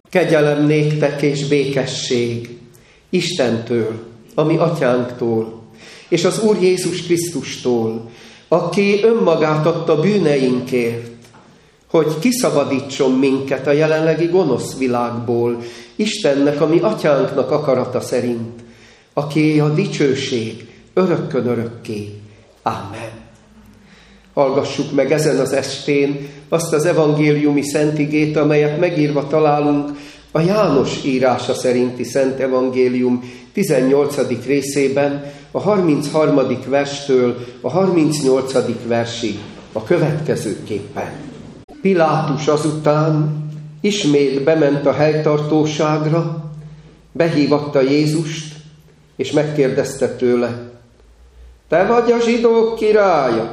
Kegyelem néktek és békesség Istentől, a mi atyánktól, és az Úr Jézus Krisztustól, aki önmagát adta bűneinkért, hogy kiszabadítson minket a jelenlegi gonosz világból, Istennek, a mi atyánknak akarata szerint, aki a dicsőség örökkön örökké. Amen. Hallgassuk meg ezen az estén azt az evangéliumi szentigét, amelyet megírva találunk a János írása szerinti Szent Evangélium 18. részében, a 33. verstől a 38. versig a következőképpen. Pilátus azután ismét bement a helytartóságra, behívatta Jézust, és megkérdezte tőle: te vagy a zsidók királya?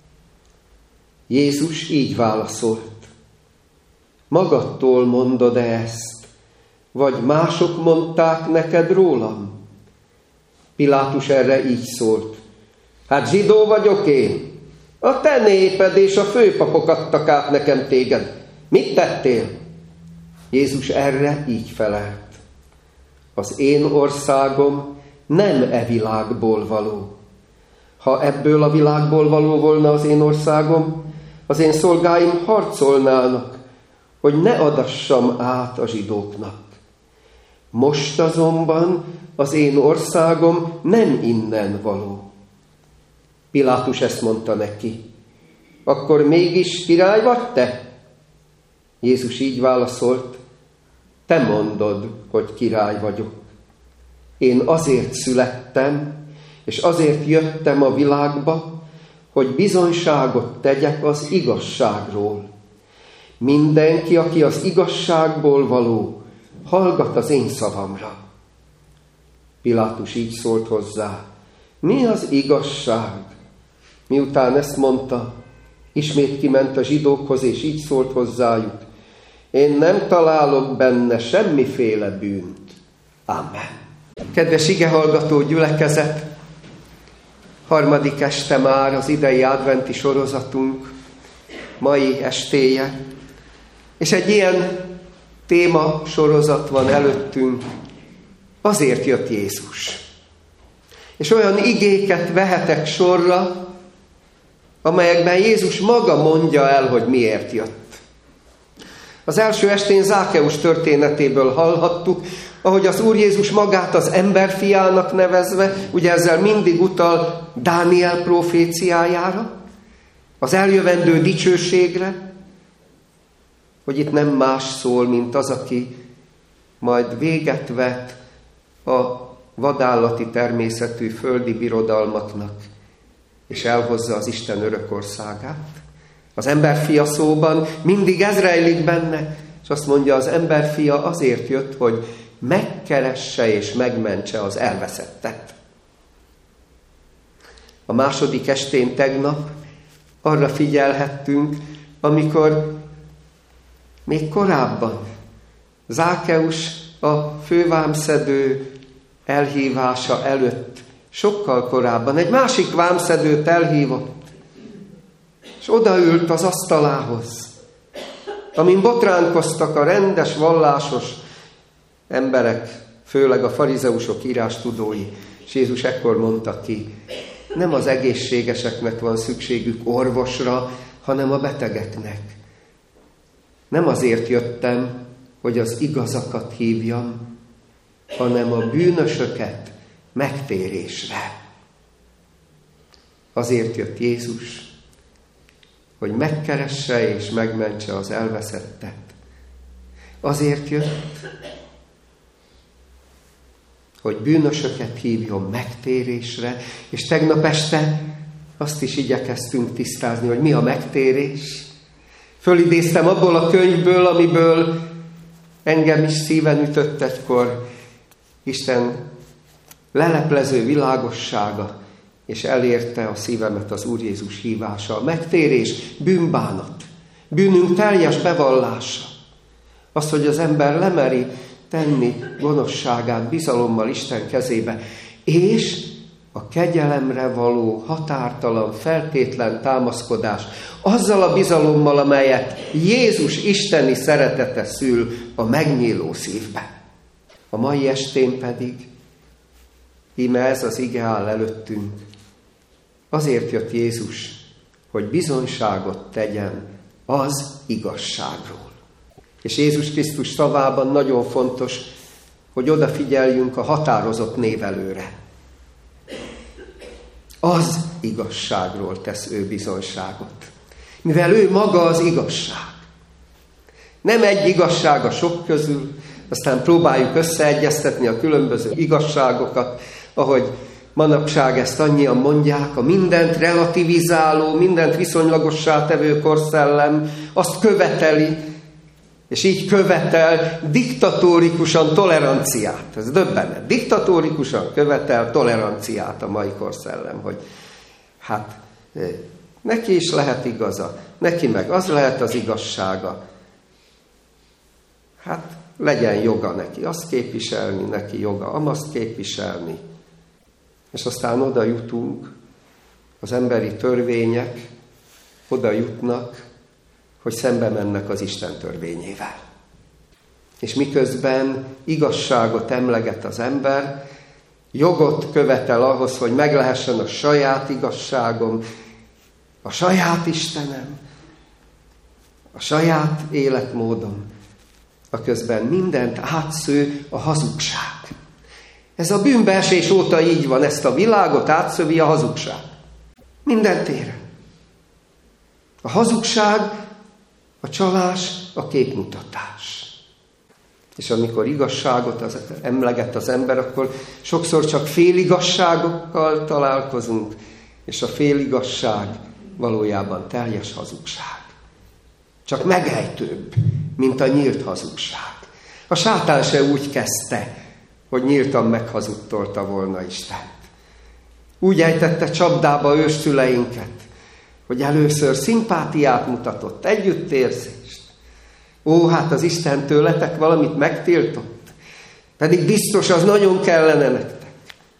Jézus így válaszolt: magadtól mondod-e ezt, vagy mások mondták neked rólam? Pilátus erre így szólt: hát zsidó vagyok én. A te néped és a főpapok adtak át nekem téged. Mit tettél? Jézus erre így felelt: az én országom nem e világból való. Ha ebből a világból való volna az én országom, az én szolgáim harcolnának, hogy ne adassam át a zsidóknak. Most azonban az én országom nem innen való. Pilátus ezt mondta neki: akkor mégis király vagy te? Jézus így válaszolt: te mondod, hogy király vagyok. Én azért születtem, és azért jöttem a világba, hogy bizonyságot tegyek az igazságról. Mindenki, aki az igazságból való, hallgat az én szavamra. Pilátus így szólt hozzá: mi az igazság? Miután ezt mondta, ismét kiment a zsidókhoz, és így szólt hozzájuk: én nem találok benne semmiféle bűnt. Amen. Kedves igehallgató gyülekezet, harmadik este már az idei adventi sorozatunk mai estéje, és egy ilyen téma sorozat van előttünk: azért jött Jézus. És olyan igéket vehetek sorra, amelyekben Jézus maga mondja el, hogy miért jött. Az első estén Zákeus történetéből hallhattuk, ahogy az Úr Jézus magát az emberfiának nevezve, ugye ezzel mindig utal Dániel proféciájára, az eljövendő dicsőségre, hogy itt nem más szól, mint az, aki majd véget vet a vadállati természetű földi birodalmaknak, és elhozza az Isten örök országát. Az emberfia szóban mindig ez rejlik benne, és azt mondja, az emberfia azért jött, hogy megkeresse és megmentse az elveszettet. A második estén tegnap arra figyelhettünk, amikor még korábban Zákeus a fővámszedő elhívása előtt, sokkal korábban egy másik vámszedőt elhívott, és odaült az asztalához, amin botránkoztak a rendes, vallásos emberek, főleg a farizeusok, írástudói. És Jézus ekkor mondta ki: nem az egészségeseknek van szükségük orvosra, hanem a betegeknek. Nem azért jöttem, hogy az igazakat hívjam, hanem a bűnösöket megtérésre. Azért jött Jézus, hogy megkeresse és megmentse az elveszettet. Azért jött, hogy bűnösöket hívjon megtérésre, és tegnap este azt is igyekeztünk tisztázni, hogy mi a megtérés. Fölidéztem abból a könyvből, amiből engem is szíven ütött egykor Isten leleplező világossága, és elérte a szívemet az Úr Jézus hívása. A megtérés, bűnbánat, bűnünk teljes bevallása. Az, hogy az ember lemeri tenni gonoszságát bizalommal Isten kezébe, és a kegyelemre való határtalan, feltétlen támaszkodás, azzal a bizalommal, amelyet Jézus isteni szeretete szül a megnyíló szívbe. A mai estén pedig, íme ez az ige áll előttünk, azért jött Jézus, hogy bizonyságot tegyen az igazságról. És Jézus Krisztus szavában nagyon fontos, hogy odafigyeljünk a határozott névelőre. Az igazságról tesz ő bizonyságot. Mivel ő maga az igazság. Nem egy igazság a sok közül, aztán próbáljuk összeegyeztetni a különböző igazságokat, ahogy manapság ezt annyian mondják, a mindent relativizáló, mindent viszonylagossá tevő korszellem azt követeli, és így követel diktatórikusan toleranciát. Ez döbbenet. Diktatórikusan követel toleranciát a mai korszellem, hogy hát neki is lehet igaza, neki meg az lehet az igazsága. Hát legyen joga neki azt képviselni, neki joga amazt képviselni. És aztán oda jutunk, az emberi törvények oda jutnak, hogy szembe mennek az Isten törvényével. És miközben igazságot emleget az ember, jogot követel ahhoz, hogy meg lehessen a saját igazságom, a saját Istenem, a saját életmódom, aközben mindent átsző a hazugság. Ez a bűnbeesés óta így van, ezt a világot átszövi a hazugság. Minden téren. A hazugság, a csalás, a képmutatás. És amikor igazságot emleget az ember, akkor sokszor csak féligasságokkal találkozunk, és a féligasság valójában teljes hazugság. Csak megejtőbb, mint a nyílt hazugság. A sátán se úgy kezdte, hogy nyíltan meghazudtolta volna Istent. Úgy ejtette csapdába ősszüleinket, hogy először szimpátiát mutatott, együttérzést. Ó, hát az Isten tőletek valamit megtiltott, pedig biztos az nagyon kellene nektek.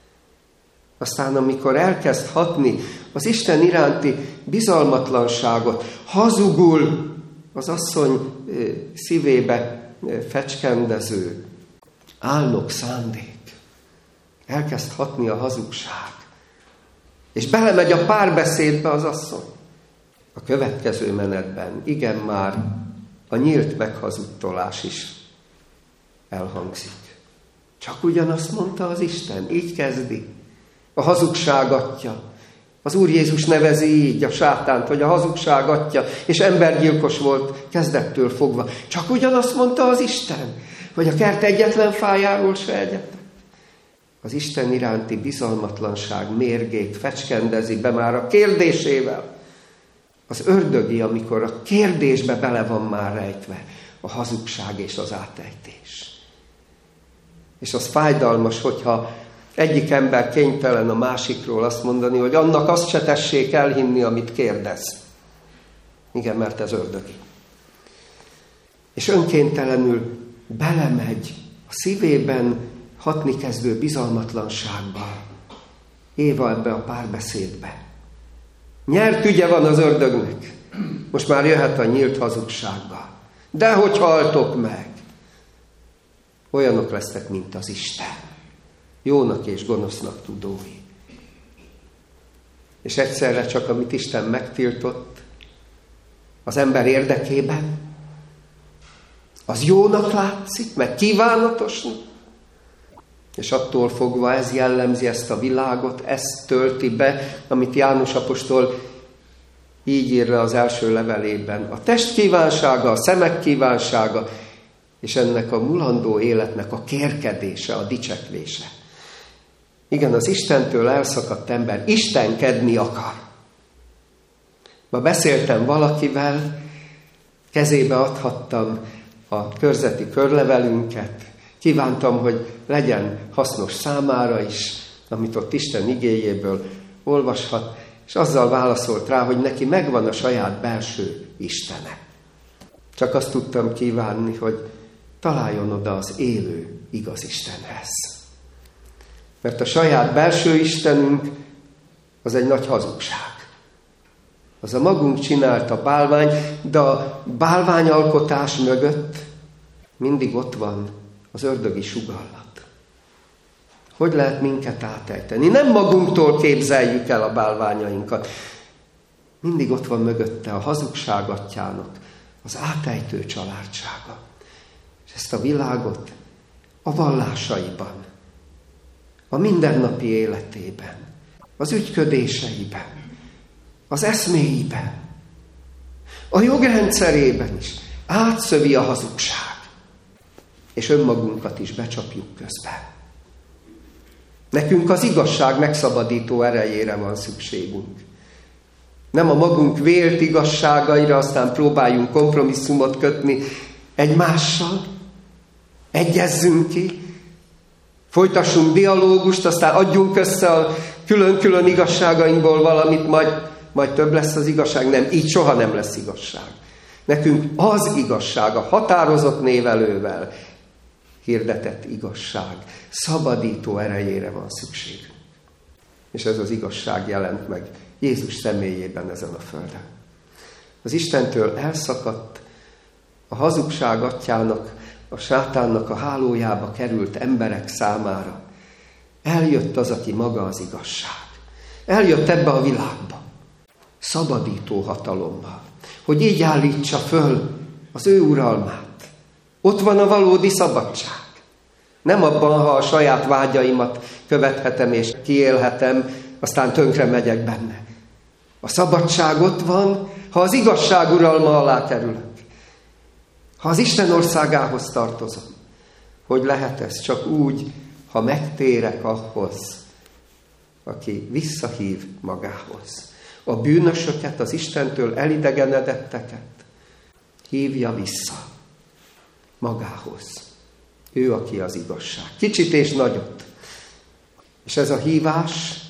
Aztán, amikor elkezd hatni az Isten iránti bizalmatlanságot, hazugul az asszony szívébe fecskendező álnok szándék, elkezd hatni a hazugság, és belemegy a párbeszédbe az asszony. A következő menetben igen már a nyílt meghazudtolás is elhangzik. Csak ugyanazt mondta az Isten, így kezdi. A hazugság atya. Az Úr Jézus nevezi így a sátánt, hogy a hazugság atya, és embergyilkos volt kezdettől fogva. Csak ugyanazt mondta az Isten, hogy a kert egyetlen fájáról se egyetek. Az Isten iránti bizalmatlanság mérgét fecskendezi be már a kérdésével. Az ördögi, amikor a kérdésbe bele van már rejtve a hazugság és az átejtés. És az fájdalmas, hogyha egyik ember kénytelen a másikról azt mondani, hogy annak azt se tessék elhinni, amit kérdez. Igen, mert ez ördögi. És önkéntelenül belemegy a szívében hatni kezdő bizalmatlanságba. Éva ebbe a párbeszédbe. Nyert ügye van az ördögnek. Most már jöhet a nyílt hazugságba. De hogy haltok meg? Olyanok lesztek, mint az Isten. Jónak és gonosznak tudói. És egyszerre csak, amit Isten megtiltott az ember érdekében, az jónak látszik, meg kívánatosnak, és attól fogva ez jellemzi ezt a világot, ezt tölti be, amit János apostol így ír le az első levelében. A test kívánsága, a szemek kívánsága, és ennek a mulandó életnek a kérkedése, a dicsekvése. Igen, az Istentől elszakadt ember istenkedni akar. Ma beszéltem valakivel, kezébe adhattam a körzeti körlevelünket, kívántam, hogy legyen hasznos számára is, amit ott Isten igéjéből olvashat, és azzal válaszolt rá, hogy neki megvan a saját belső Istene. Csak azt tudtam kívánni, hogy találjon oda az élő, igaz Istenhez. Mert a saját belső Istenünk az egy nagy hazugság. Az a magunk csinálta bálvány, de a bálványalkotás mögött mindig ott van az ördögi sugallat. Hogy lehet minket átejteni? Nem magunktól képzeljük el a bálványainkat. Mindig ott van mögötte a hazugság atyának az átejtő családsága. És ezt a világot a vallásaiban, a mindennapi életében, az ügyködéseiben, az eszméiben, a jogrendszerében is átszövi a hazugság. És önmagunkat is becsapjuk közben. Nekünk az igazság megszabadító erejére van szükségünk. Nem a magunk vélt igazságaira, aztán próbáljunk kompromisszumot kötni egymással, egyezzünk ki, folytassunk dialógust, aztán adjunk össze a külön-külön igazságainkból valamit, majd több lesz az igazság. Nem, így soha nem lesz igazság. Nekünk az igazság, a határozott névelővel hirdetett igazság, szabadító erejére van szükségünk. És ez az igazság jelent meg Jézus személyében ezen a földön. Az Istentől elszakadt, a hazugság atyának, a sátánnak a hálójába került emberek számára eljött az, aki maga az igazság. Eljött ebbe a világba, szabadító hatalommal, hogy így állítsa föl az ő uralmát. Ott van a valódi szabadság. Nem abban, ha a saját vágyaimat követhetem és kiélhetem, aztán tönkre megyek benne. A szabadság ott van, ha az igazság uralma alá kerülök. Ha az Isten országához tartozom. Hogy lehet ez? Csak úgy, ha megtérek ahhoz, aki visszahív magához. A bűnösöket, az Istentől elidegenedetteket hívja vissza magához. Ő, aki az igazság. Kicsit és nagyot. És ez a hívás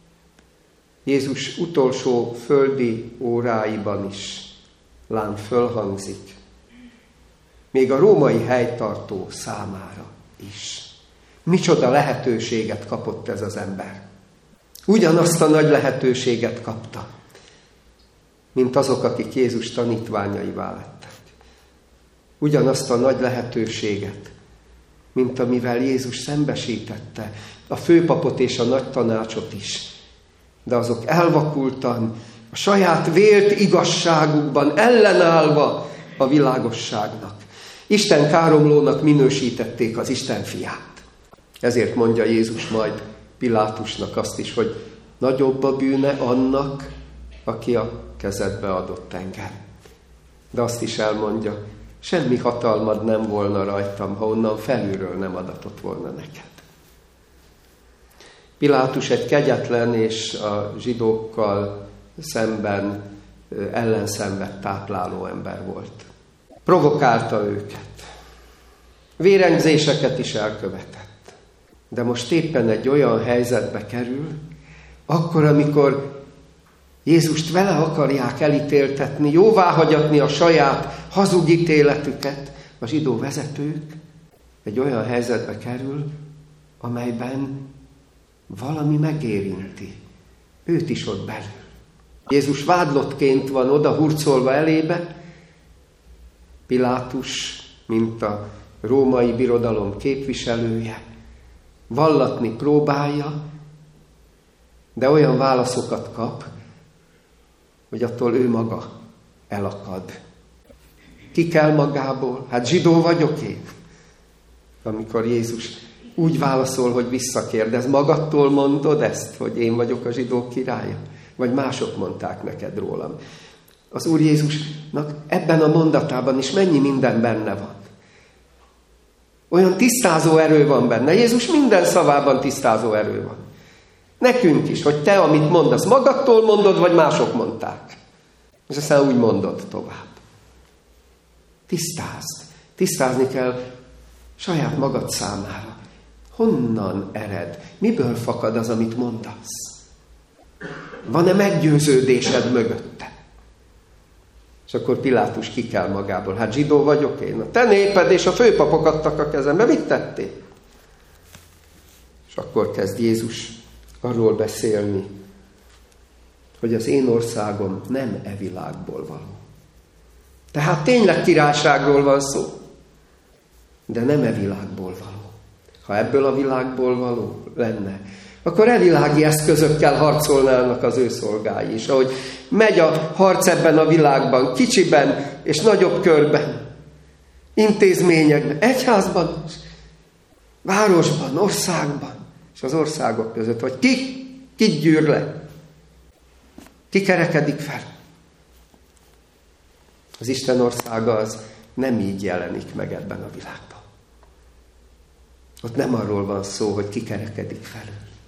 Jézus utolsó földi óráiban is lám fölhangzik. Még a római helytartó számára is. Micsoda lehetőséget kapott ez az ember. Ugyanazt a nagy lehetőséget kapta, mint azok, akik Jézus tanítványaivá lettek. Ugyanazt a nagy lehetőséget, mint amivel Jézus szembesítette a főpapot és a nagy tanácsot is. De azok elvakultan, a saját vélt igazságukban ellenállva a világosságnak. Isten káromlónak minősítették az Isten fiát. Ezért mondja Jézus majd Pilátusnak azt is, hogy nagyobb a bűne annak, aki a kezedbe adott engem. De azt is elmondja, semmi hatalmad nem volna rajtam, ha onnan felülről nem adatott volna neked. Pilátus egy kegyetlen és a zsidókkal szemben ellenszenvet tápláló ember volt. Provokálta őket. Vérengzéseket is elkövetett. De most éppen egy olyan helyzetbe kerül, akkor, amikor Jézust vele akarják elítéltetni, jóváhagyatni a saját hazug ítéletüket, a zsidó vezetők, egy olyan helyzetbe kerül, amelyben valami megérinti őt is ott belül. Jézus vádlottként van oda hurcolva elébe, Pilátus, mint a római birodalom képviselője, vallatni próbálja, de olyan válaszokat kap, hogy attól ő maga elakad. Ki kell magából? Hát zsidó vagyok én. Amikor Jézus úgy válaszol, hogy visszakérdez, magadtól mondod ezt, hogy én vagyok a zsidók királya? Vagy mások mondták neked rólam? Az Úr Jézusnak ebben a mondatában is mennyi minden benne van. Olyan tisztázó erő van benne. Jézus minden szavában tisztázó erő van. Nekünk is, hogy te, amit mondasz, magadtól mondod, vagy mások mondták. És aztán úgy mondod tovább. Tisztázd. Tisztázni kell saját magad számára. Honnan ered? Miből fakad az, amit mondasz? Van-e meggyőződésed mögötte? És akkor Pilátus ki kell magából. Hát zsidó vagyok én. A te néped és a főpapok adtak a kezembe. Mit tettél? És És akkor kezd Jézus arról beszélni, hogy az én országom nem e világból való. Tehát tényleg királyságról van szó, de nem e világból való. Ha ebből a világból való lenne, akkor e világi eszközökkel harcolnának az ő szolgái is. Ahogy megy a harc ebben a világban, kicsiben és nagyobb körben, intézményekben, egyházban, városban, országban, és az országok között, hogy ki gyűr le, ki kerekedik fel. Az Isten országa az nem így jelenik meg ebben a világban. Ott nem arról van szó, hogy ki kerekedik fel.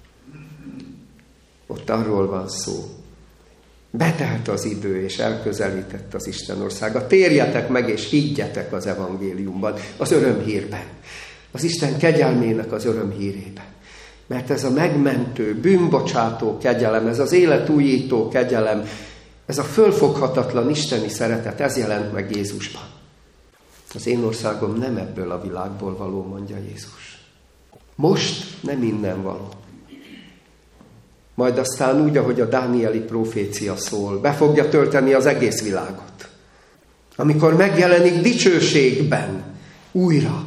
Ott arról van szó. Betelt az idő, és elközelített az Isten országa. Térjetek meg, és higgyetek az evangéliumban, az örömhírben. Az Isten kegyelmének az örömhírében. Mert ez a megmentő, bűnbocsátó kegyelem, ez az életújító kegyelem, ez a fölfoghatatlan isteni szeretet, ez jelent meg Jézusban. Az én országom nem ebből a világból való, mondja Jézus. Most nem innen való. Majd aztán úgy, ahogy a dánieli profécia szól, be fogja tölteni az egész világot. Amikor megjelenik dicsőségben újra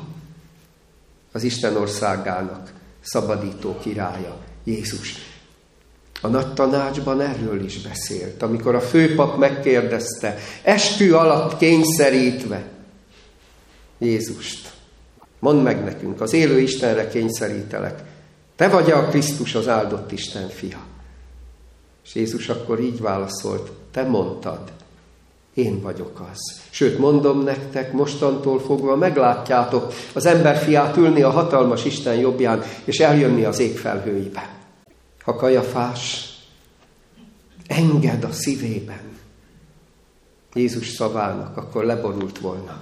az Isten országának szabadító királya, Jézus. A nagy tanácsban erről is beszélt, amikor a főpap megkérdezte, eskü alatt kényszerítve Jézust. Mondd meg nekünk, az élő Istenre kényszerítelek, te vagy a Krisztus, az áldott Isten fia. És Jézus akkor így válaszolt, te mondtad, én vagyok az. Sőt, mondom nektek, mostantól fogva meglátjátok az emberfiát ülni a hatalmas Isten jobbján, és eljönni az ég felhőibe. Ha Kajafás enged a szívében Jézus szavának, akkor leborult volna.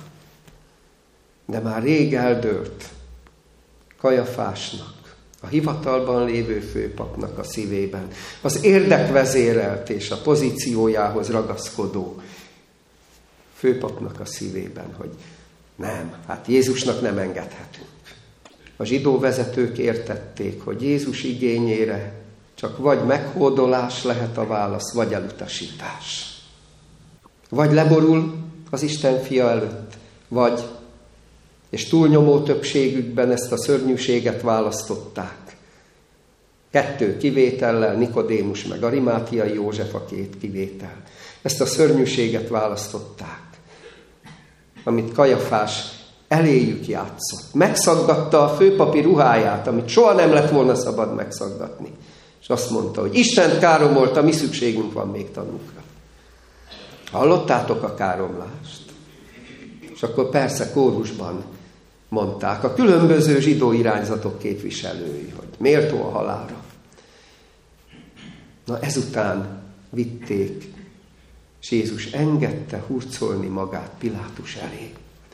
De már rég eldőlt Kajafásnak, a hivatalban lévő főpapnak a szívében, az érdekvezérelt és a pozíciójához ragaszkodó főpapnak a szívében, hogy nem, hát Jézusnak nem engedhetünk. A zsidó vezetők értették, hogy Jézus igényére csak vagy meghódolás lehet a válasz, vagy elutasítás. Vagy leborul az Isten fia előtt, vagy, és túlnyomó többségükben ezt a szörnyűséget választották. 2 kivétellel, Nikodémus meg Arimátiai József a 2 kivétel. Ezt a szörnyűséget választották, amit Kajafás eléjük játszott. Megszaggatta a főpapi ruháját, amit soha nem lett volna szabad megszaggatni. És azt mondta, hogy Istent káromolta, mi szükségünk van még tanúkra. Hallottátok a káromlást? És akkor persze kórusban mondták a különböző zsidó irányzatok képviselői, hogy méltó a halálra. Na ezután vitték, és Jézus engedte hurcolni magát Pilátus elé.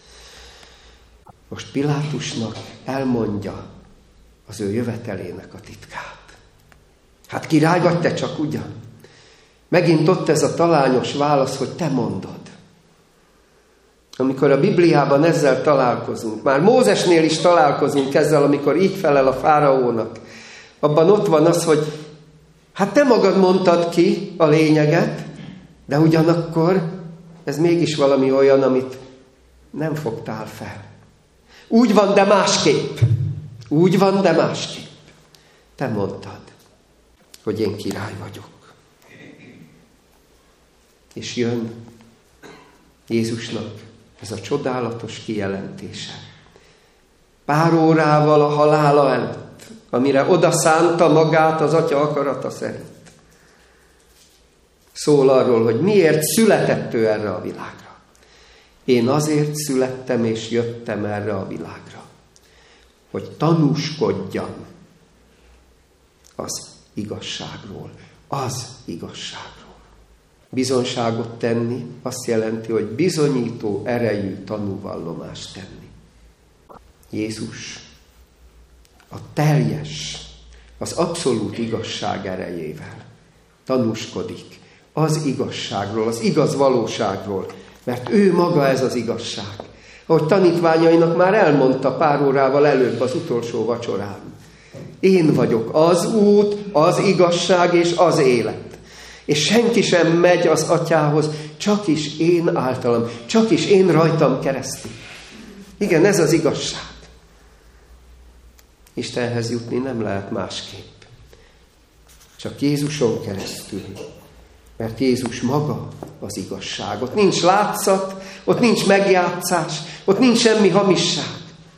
Most Pilátusnak elmondja az ő jövetelének a titkát. Hát király vagy te csak ugyan? Megint ott ez a talányos válasz, hogy te mondod. Amikor a Bibliában ezzel találkozunk, már Mózesnél is találkozunk ezzel, amikor így felel a fáraónak, abban ott van az, hogy hát te magad mondtad ki a lényeget, de ugyanakkor ez mégis valami olyan, amit nem fogtál fel. Úgy van, de másképp. Úgy van, de másképp. Te mondtad, hogy én király vagyok. És jön Jézusnak ez a csodálatos kijelentése. Pár órával a halála előtt, amire odaszánta magát az Atya akarata szerint. Szól arról, hogy miért született ő erre a világra. Én azért születtem és jöttem erre a világra, hogy tanúskodjam az igazságról. Az igazságról. Bizonyságot tenni azt jelenti, hogy bizonyító erejű tanúvallomást tenni. Jézus a teljes, az abszolút igazság erejével tanúskodik az igazságról, az igaz valóságról, mert ő maga ez az igazság. Ahogy tanítványainak már elmondta pár órával előbb az utolsó vacsorán. Én vagyok az út, az igazság és az élet. És senki sem megy az Atyához, csak is én általam, csak is én rajtam keresztül. Igen, ez az igazság. Istenhez jutni nem lehet másképp. Csak Jézuson keresztül. Mert Jézus maga az igazság. Ott nincs látszat, ott nincs megjátszás, ott nincs semmi hamisság.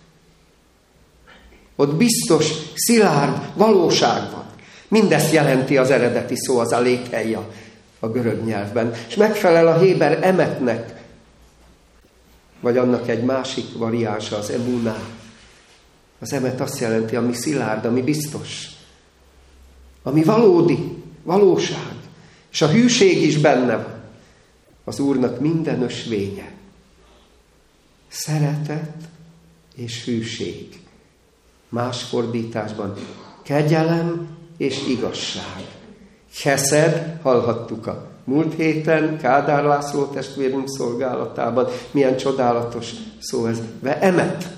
Ott biztos, szilárd valóság van. Mindezt jelenti az eredeti szó, az alétheia a görög nyelvben. És megfelel a héber emetnek, vagy annak egy másik variánsa, az emuná. Az emet azt jelenti, ami szilárd, ami biztos, ami valódi, valóság. És a hűség is benne van. Az Úrnak minden ösvénye. Szeretet és hűség. Más fordításban kegyelem és igazság. Heszed, hallhattuk a múlt héten, Kádár László testvérünk szolgálatában. Milyen csodálatos szó ez. Emet.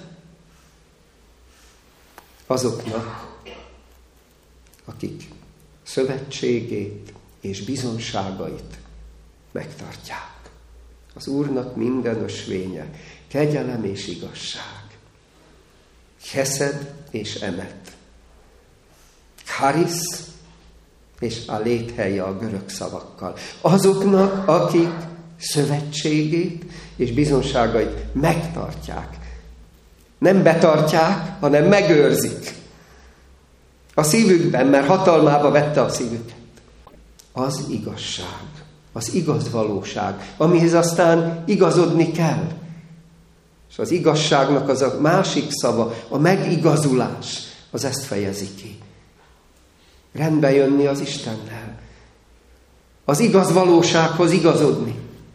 Azoknak, akik szövetségét és bizonságait megtartják. Az Úrnak minden ösvénye, kegyelem és igazság. Heszed és emet. Charisz és alétheia a görög szavakkal. Azoknak, akik szövetségét és bizonságait megtartják. Nem betartják, hanem megőrzik. A szívükben, mert hatalmába vette a szívüket. Az igazság, az igaz valóság, amihez aztán igazodni kell. És az igazságnak az a másik szava, a megigazulás, az ezt fejezi ki. Rendbe jönni az Istennel. Az igaz valósághoz igazodni.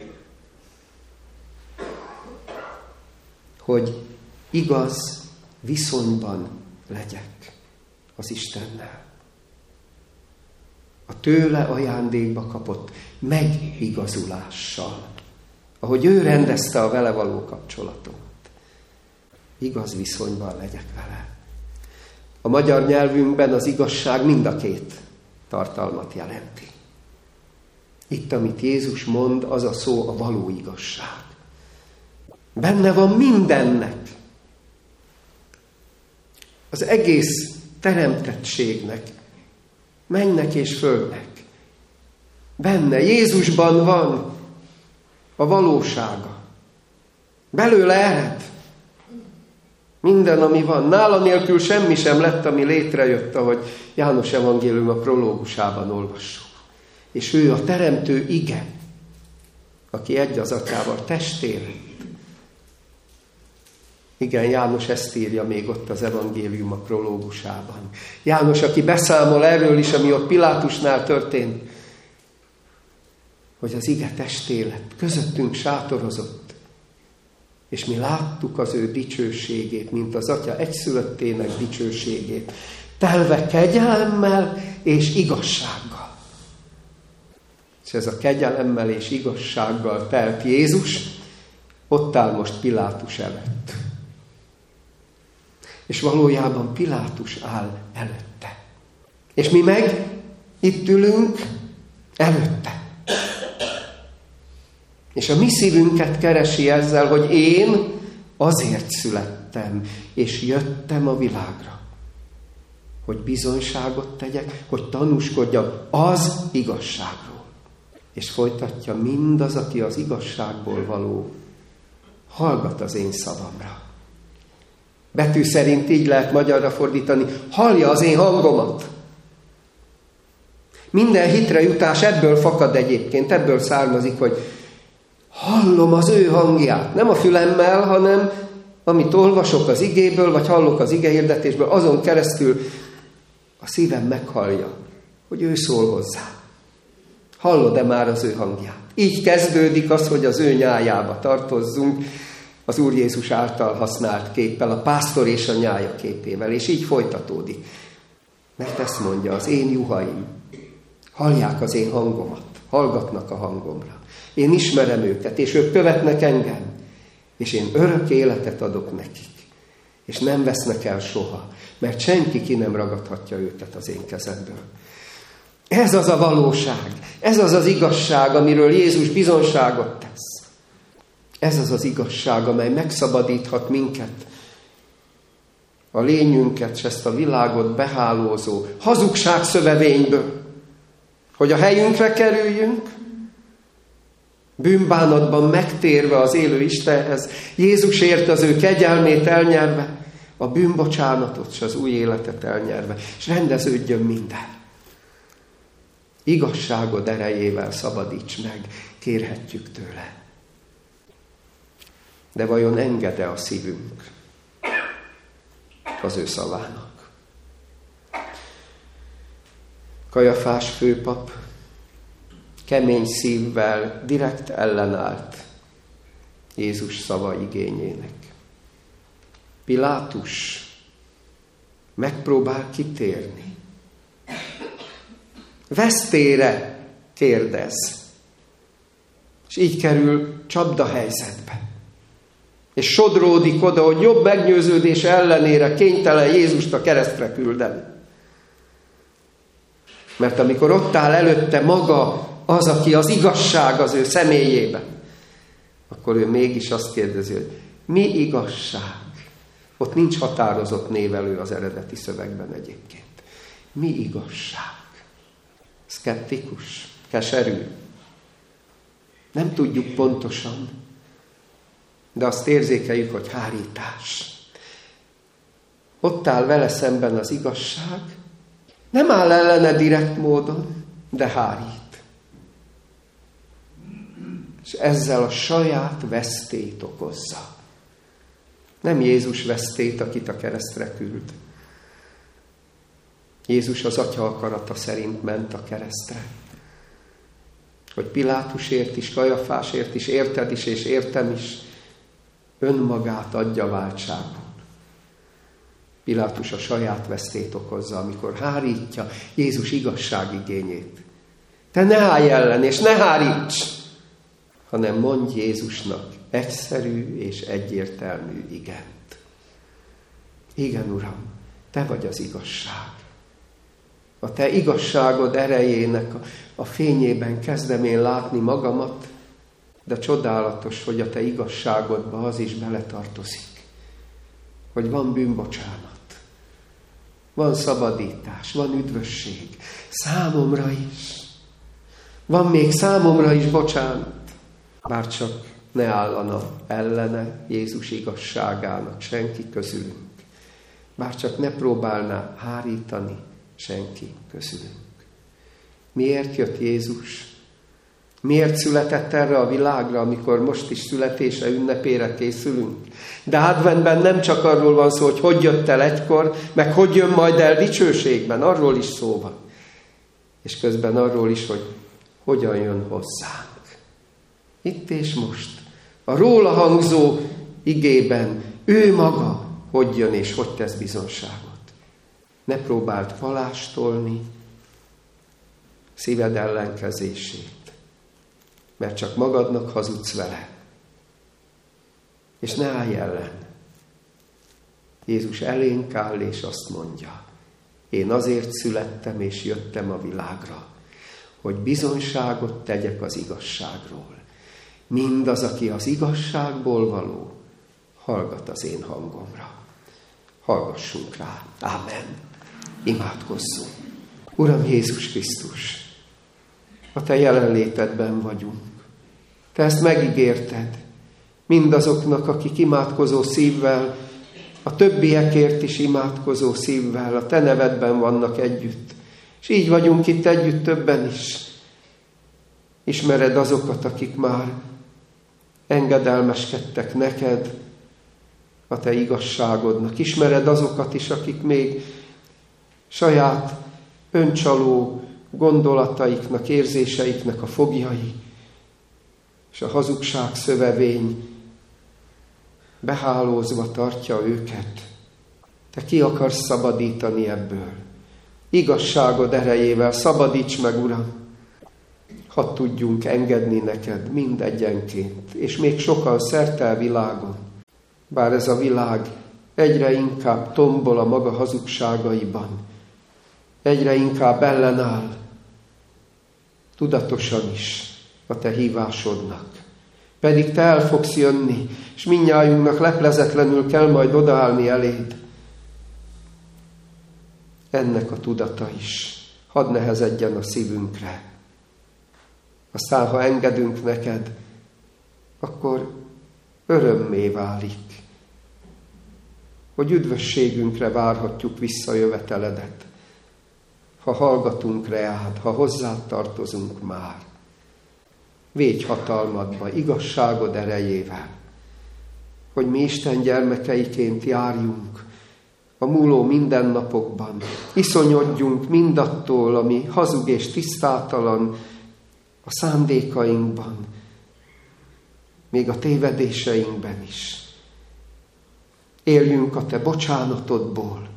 Hogy igaz viszonyban legyek az Istennel. A tőle ajándékba kapott megigazulással. Ahogy ő rendezte a vele való kapcsolatomat. Igaz viszonyban legyek vele. A magyar nyelvünkben az igazság mind a két tartalmat jelenti. Itt, amit Jézus mond, az a szó a való igazság. Benne van mindennek. Az egész teremtettségnek, mennek és földnek. Benne, Jézusban van a valósága. Belőle ered. Minden, ami van. Nála nélkül semmi sem lett, ami létrejött, ahogy János evangélium a prológusában olvassuk. És ő a teremtő ige, aki egy az Atyával testé lett. Igen, János ezt írja még ott az evangélium a prológusában. János, aki beszámol erről is, ami ott Pilátusnál történt, hogy az ige testé lett, közöttünk sátorozott, és mi láttuk az ő dicsőségét, mint az Atya egyszülöttének dicsőségét, telve kegyelemmel és igazsággal. És ez a kegyelemmel és igazsággal telt Jézus ott áll most Pilátus előtt. És valójában Pilátus áll előtte. És mi meg itt ülünk előtte. És a mi szívünket keresi ezzel, hogy én azért születtem, és jöttem a világra. Hogy bizonyságot tegyek, hogy tanúskodjam az igazságról. És folytatja, mindaz, aki az igazságból való, hallgat az én szavamra. Betű szerint így lehet magyarra fordítani, hallja az én hangomat. Minden hitre jutás ebből fakad egyébként, ebből származik, hogy hallom az ő hangját. Nem a fülemmel, hanem amit olvasok az igéből, vagy hallok az igehirdetésből, azon keresztül a szívem meghallja, hogy ő szól hozzá. Hallod-e már az ő hangját? Így kezdődik az, hogy az ő nyájába tartozzunk, az Úr Jézus által használt képpel, a pásztor és a nyája képével, és így folytatódik. Mert ezt mondja, az én juhaim hallják az én hangomat, hallgatnak a hangomra. Én ismerem őket, és ők követnek engem, és én örök életet adok nekik, És nem vesznek el soha, mert senki ki nem ragadhatja őket az én kezemből. Ez az a valóság, ez az az igazság, amiről Jézus bizonyságot tesz. Ez az az igazság, amely megszabadíthat minket, a lényünket, és ezt a világot behálózó hazugságszövevényből, hogy a helyünkre kerüljünk, bűnbánatban megtérve az élő Istenhez, Jézusért az ő kegyelmét elnyerve, a bűnbocsánatot és az új életet elnyerve, és rendeződjön minden. Igazságod erejével szabadíts meg, kérhetjük tőle. De vajon enged-e a szívünk az ő szavának? Kajafás főpap kemény szívvel direkt ellenállt Jézus szava igényének. Pilátus megpróbál kitérni. Vesztére kérdez. És így kerül csapdahelyzetbe. És sodródik oda, hogy jobb meggyőződése ellenére kénytelen Jézust a keresztre küldeni. Mert amikor ott áll előtte maga az, aki az igazság az ő személyében, akkor ő mégis azt kérdezi, hogy mi igazság? Ott nincs határozott névelő az eredeti szövegben egyébként. Mi igazság? Szkeptikus, keserű. Nem tudjuk pontosan, de azt érzékeljük, hogy hárítás. Ott áll vele szemben az igazság, nem áll ellene direkt módon, de hárít. És ezzel a saját vesztét okozza. Nem Jézus vesztét, akit a keresztre küld. Jézus az Atya akarata szerint ment a keresztre. Hogy Pilátusért is, Kajafásért is, érted is és értem is, önmagát adja váltságul. Pilátus a saját vesztét okozza, amikor hárítja Jézus igazságigényét. Te ne állj ellen, és ne háríts, hanem mondj Jézusnak egyszerű és egyértelmű igent. Igen, Uram, te vagy az igazság. A te igazságod erejének a fényében kezdem én látni magamat, de csodálatos, hogy a te igazságodba az is beletartozik, hogy van bűnbocsánat, van szabadítás, van üdvösség, számomra is. Van még számomra is bocsánat, bár csak ne állana ellene Jézus igazságának senki közülünk, bár csak ne próbálná hárítani senki közülünk. Miért jött Jézus? Miért született erre a világra, amikor most is születése ünnepére készülünk? De adventben nem csak arról van szó, hogy jött el egykor, meg hogy jön majd el dicsőségben, arról is szó van. És közben arról is, hogy hogyan jön hozzánk. Itt és most, a róla hangzó igében ő maga hogy jön és hogy tesz bizonságot. Ne próbáld palástolni szíved ellenkezését, mert csak magadnak hazudsz vele. És ne állj ellen. Jézus elénk áll, és azt mondja, én azért születtem és jöttem a világra, hogy bizonyságot tegyek az igazságról. Mindaz, aki az igazságból való, hallgat az én hangomra. Hallgassunk rá. Ámen. Imádkozzunk. Uram Jézus Krisztus, a te jelenlétedben vagyunk. Te ezt megígérted mindazoknak, akik imádkozó szívvel, a többiekért is imádkozó szívvel, a te nevedben vannak együtt. És így vagyunk itt együtt többen is. Ismered azokat, akik már engedelmeskedtek neked, a te igazságodnak. Ismered azokat is, akik még saját öncsaló gondolataiknak, érzéseiknek a foglyai, és a hazugság szövevény behálózva tartja őket. Te ki akarsz szabadítani ebből? Igazságod erejével szabadíts meg, Uram! Hadd tudjunk engedni neked mindegyenként, és még sokan szerte a világon. Bár ez a világ egyre inkább tombol a maga hazugságaiban, egyre inkább ellenáll, tudatosan is a te hívásodnak. Pedig te el fogsz jönni, és mindnyájunknak leplezetlenül kell majd odaállni eléd. Ennek a tudata is hadd nehezedjen a szívünkre. Aztán, ha engedünk neked, akkor örömmé válik, hogy üdvösségünkre várhatjuk visszajöveteledet, ha hallgatunk reád, ha hozzád tartozunk már. Védj hatalmadba, igazságod erejével, hogy mi Isten gyermekeiként járjunk a múló mindennapokban, iszonyodjunk mindattól, ami hazug és tisztátalan a szándékainkban, még a tévedéseinkben is. Éljünk a te bocsánatodból,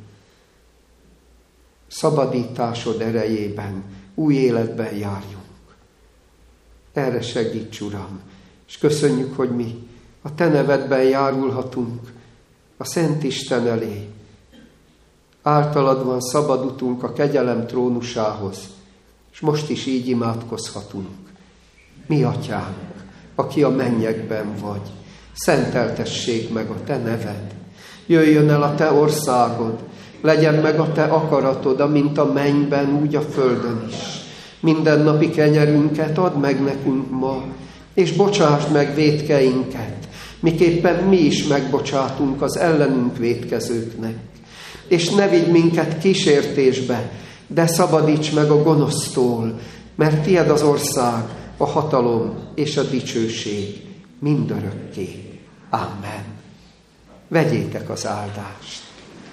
szabadításod erejében, új életben járjunk. Erre segíts, Uram, és köszönjük, hogy mi a te nevedben járulhatunk a Szent Isten elé. Általad van szabad utunk a kegyelem trónusához, és most is így imádkozhatunk. Mi atyánk, aki a mennyekben vagy, szenteltessék meg a te neved. Jöjjön el a te országod, legyen meg a te akaratod, amint a mennyben, úgy a földön is. Mindennapi kenyerünket add meg nekünk ma, és bocsásd meg vétkeinket, miképpen mi is megbocsátunk az ellenünk vétkezőknek. És ne vigy minket kísértésbe, de szabadíts meg a gonosztól, mert tied az ország, a hatalom és a dicsőség mindörökké. Amen. Vegyétek az áldást.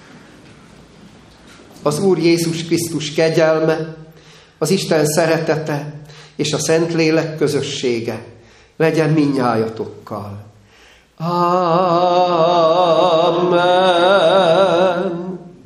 Az Úr Jézus Krisztus kegyelme, az Isten szeretete és a Szentlélek közössége legyen mindnyájatokkal. Amen.